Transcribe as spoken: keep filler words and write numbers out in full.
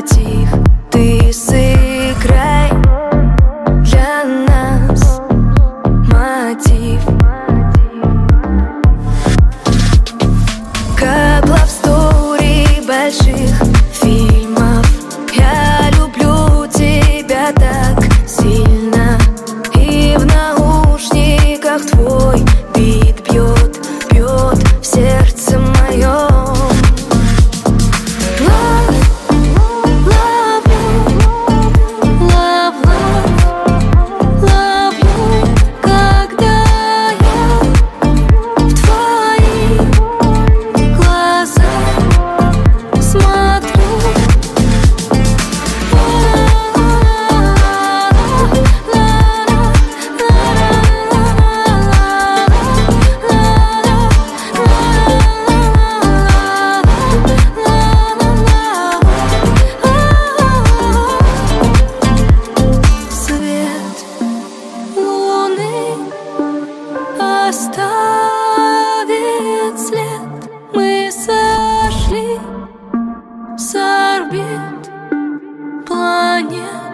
мотив ты сыграй для нас, мотив. Как love story больших фильмов, я люблю тебя так сильно, и в наушниках твой бит бьет, бьет в сердце моем. Оставит след, мы сошли с орбит планет.